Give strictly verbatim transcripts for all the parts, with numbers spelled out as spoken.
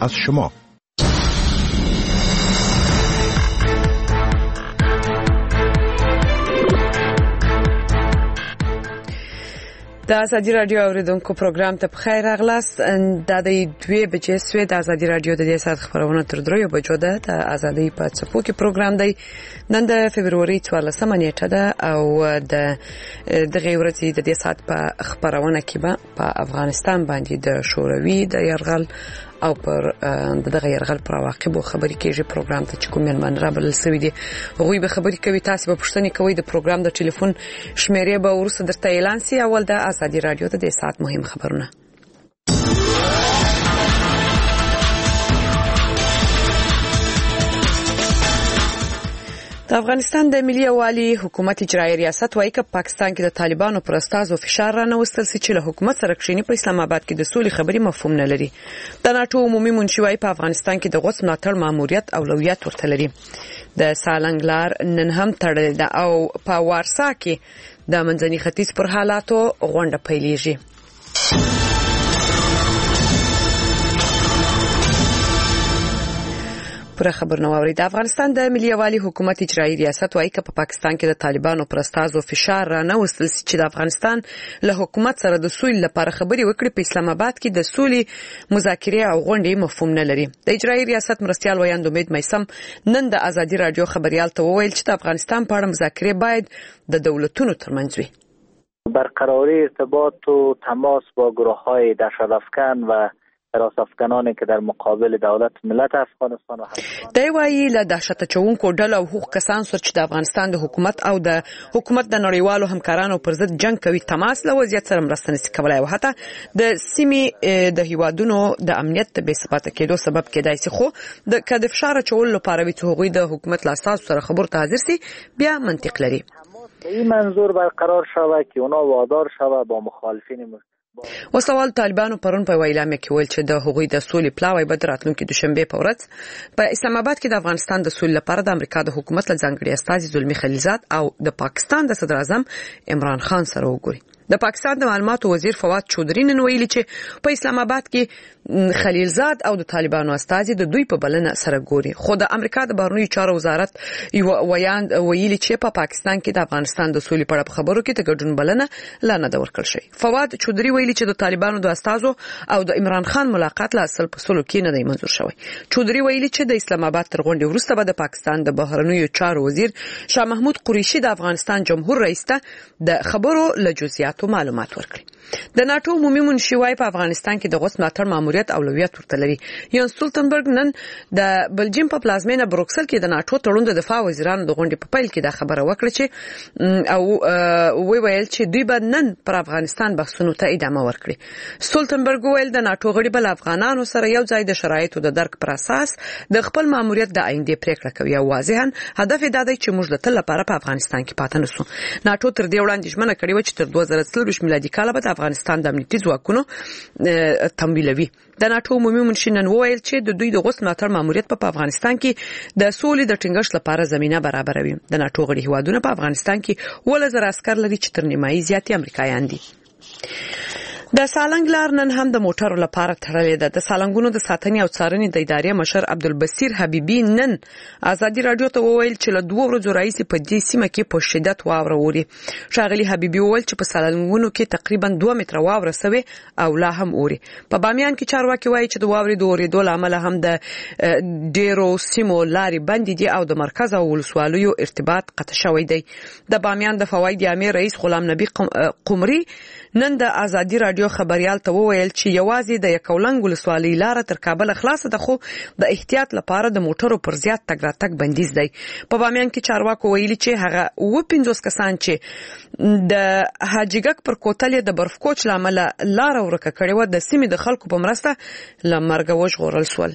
از شما. د ازادي رادیو اوریدونکو پروګرام ته بخیر راغلاست. د دوی بجې سوي د ازادي رادیو د دې سات خبرونه تر دریو بجو ده. د ازادي په څپو کې پروګرام دی. نن د فبرवरी څوارلسمه نیټه ده او د دغه ورځې د دې سات په خبرونه کې به په افغانستان باندې د شوروي د يرغل او پر دغه يرغل پر واقعو خبرې کېږي. پروګرام ته چې کوم من را بل سوي دي غوي به خبرې کوي. تاسو به پښتني کوي. د پروګرام د ټلیفون شمیرې به ورسره درته اعلان سي. اول د ازادي رادیو ته د سات مهم خبرونه. د افغانستان د ملي یووالي حکومت اجرایي ریاست وايي چې پاکستان کې د طالبانو پر استازو فشار رانوستل سي چې له حکومت سره کښینی په اسلام آباد کې د سولې خبري مفهوم نه لري. د ناتو عمومي منشي وايي په افغانستان کې د غوڅ ملاتړ ماموریت اولویت ورته لري. د سالنګ لار نن هم تړل ده او په وارسا کې د منځني ختیځ پر حالاتو غونډه پیلېږي. پر خبر نو اوري. د افغانستان د ملي یووالي حکومت اجرایي ریاست وايي چې په پاکستان کې د طالبانو پر استازو فشار را نه وستل چې د افغانستان له حکومت سره د سولې لپاره خبري وکړي په اسلام آباد کې د سولې مذاکره او غونډې مفهوم نه لري. د اجرایي ریاست مرستيال ویاند امید میسم نن د ازادي رادیو خبريال ته وویل چې د افغانستان په اړه مذاکره باید د دولتونو ترمنځ وي. برقراری ارتباط و تماس با گروه‌های دهشت‌افکن و راسافکنانی که در مقابل دولت ملت افغانستان و همکاران دی وایي له دهشت چونکو ډلو او حقوق کسان سره چې د افغانستان د حکومت او د حکومت د نړیوالو همکارانو پر ضد جنگ کوي تماس له وضعیت سره مرسته نشي کولای او حتی د سیمې د هیوادونو د امنیت به ثبات کېدو سبب کېدای شي. خو د کډ فشار چول لپاره وي چې هغوی د حکومت له اساس سره خبر ته حاضر سي بیا منطق لري. این منظور برقرار شود که اونا وادار شود با مخالفین و سوال طالبانو پرون په ویلامه کې ویل چې د هغوی د سولې پلاوی به راتلونکي دوشنبه په ورځ په اسلام آباد کې د افغانستان د سولې لپاره د امریکا د حکومت له ځانګړي استازي زلمی خلیلزاد او د پاکستان د صدر اعظم عمران خان سره وګوري. د پاکستان د معلوماتو وزیر فواد چودري نن ویلي چې په اسلام آباد کې خلیلزاد او د طالبانو استازي د دوی په بلنه سره ګوري. خو د امریکا د بهرنیو چارو وزارت یو ویان ویلي چې په پاکستان کې د افغانستان د سولې په اړه خبرو کې د ګډون بلنه لا نه ورکړل شوی. فواد چودري ویلي چې د طالبانو د استازو او د عمران خان ملاقات لا اصل په سلو کې نه دی منظور شوی. چودري ویلي چې د اسلام آباد تر غونډې وروسته به د پاکستان د بهرنیو چارو وزیر شاه محمود قریشي د افغانستان جمهور رئیس ته د خبرو له جزئیاتو معلومات ورکړي. د ناتو عمومي منشي وايي په افغانستان کې د غوڅ ملاتړ ماموریت اولویت ورته لري. یان سټولټنبرګ نن د بلجیم په پلازمینه بروکسل کې د ناتو تړون د دفاع وزیرانو د غونډې په پیل کې دا خبره وکړه چې او وی ویل چې دوی به نن پر افغانستان بحثونو ته ادامه ورکړي. سټولټنبرګ ویل د ناتو غړي بل افغانانو سره یو ځای د شرایطو د درک پر اساس د خپل ماموریت د آینده پریکړه کوي او واضحاً هدف دا دی چې موږ د تل لپاره په افغانستان کې پاتې نشو. ناتو تر دې وړاندې ژمنه کړې و چې تر دوه زره څلور میلادي کال به افغانستان د امنیتي ځواکونو تمویلوي. د ناتو عمومي منشي نن وویل چې د دوی د غوڅ ملاتړ ماموریت په افغانستان کې د سولې د ټینګښت لپاره زمينه برابروي. د ناتو غړي هیوادونه په افغانستان کې ولزر عسكر لري چې تر نیمایي زیاتې امریکایان دي. د سالنګ لار نن هم د موټرو لپاره تړلې ده. د سالنګونو د ساتنې او څارنې د ادارې مشر عبدالبصیر حبیبي نن ازادي رادیو ته وویل چې له دوه ورځو راځي په دې سیمه کې په شدت واوره ووري. ښاغلي حبیبي وویل چې په سالنګونو کې تقریبا دوه متره واوره سوي او لا هم اوري. په بامیان کې چارواکي وایي چې د واورې د اورېدو لامل هم د ډیرو سیمو لارې بندې دي او د مرکز او ولسوالیو ارتباط قطع شوی دی. د بامیان د فواید عامه رئیس غلام نبی قمري نن د ازادي رادیو خبريال ته وویل چې یوازې د یکولنګ ولسوالۍ لار تر کابل خلاصه ده خو د احتیاط لپاره د موټرو پر زیات تګ راتګ بندیز دی. په بامیان کې چارواکو ویلي چې هغه و پنځوس کسان چې د حاجیګک پر کوتل د برف کوچ لامل لار ورکه کړې و د سیمې د خلکو په مرسته لمرګ وژغورل شول.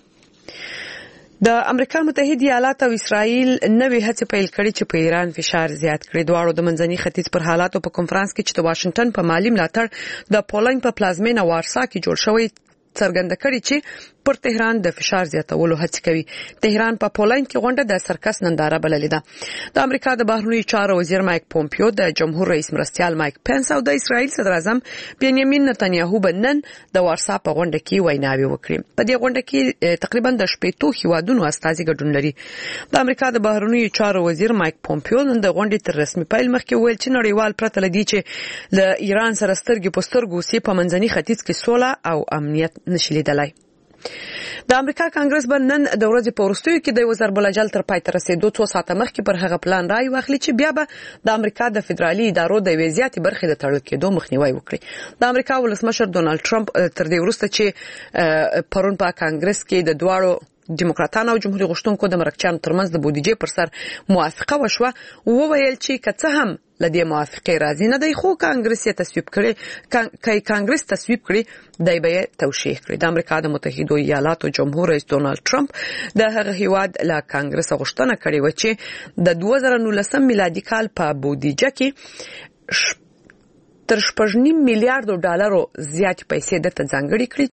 د امریکا متحده ایالات او اسرائیل نوې هڅې پیل کړې چې په ایران فشار زیات کړي. دواړو د منځني ختیځ پر حالاتو په کنفرانس کې چې د واشنگټن په مالی ملاتړ د پولند په پلازمینه وارسا کې جوړ شوی څرګنده کړې چې پر تهران د فشار زیاتولو هڅه کوي. تهران په پولند کې غونډه د سرکس ننداره بللې ده. د امریکا د بهرنیو چارو وزیر مایک پومپیو، د جمهور رئیس مرستیال مایک پنس او د اسرائیل صدر اعظم بنیامین نتنیاهو بنن د وارسا په غونډه کې ویناوي وکړي. په دې غونډه کې تقریبا د شپږ هیوادونو استازي ګډون لري. د امریکا د بهرنیو چارو وزیر مایک پومپیو نن د غونډې تر رسمي پیل مخکې ویل چې نړیوال پرته لدی چې له ایران سره سترګې په سترګو سي په منځني ختیځ کې سوله او امنیت نشي لیدلای. د امریکا کانګرس به نن د ورځې په وروستیو کې د وزیر بلجل تر پای ته رسیدو څو ساعته مخکې پر هغه پلان راي واخلي چې بیا به د امریکا د فدرالي ادارو د وضعیت برخې د تړل کېدو مخنیوي وکړي. د امریکا ولسمشر ډونالد ټرمپ تر دې وروسته چې پرون په کانګرس کې د دواړو دیموکراتانو او جمهوریت غوښتونکو د مرکچیانو ترمنځ د بودیجې پر سر موافقه وشوه، وویل چې که څه هم لدې موافقه راځي نه دی، خو کانګرس یې تصویب کړي کای کانګرس تصویب کړي دای به توشیح کړي. د امریکا د متحده ایالاتو جمهور رئیس ډونالد ټرمپ د هغه هیواد له کانګرس غوښتنه کړې و چې د دوه زره نولسم میلادي کال په بودیجه کې تر شپږ نیم میلیارډ ډالرو زیات پیسې د ځانګړي کړي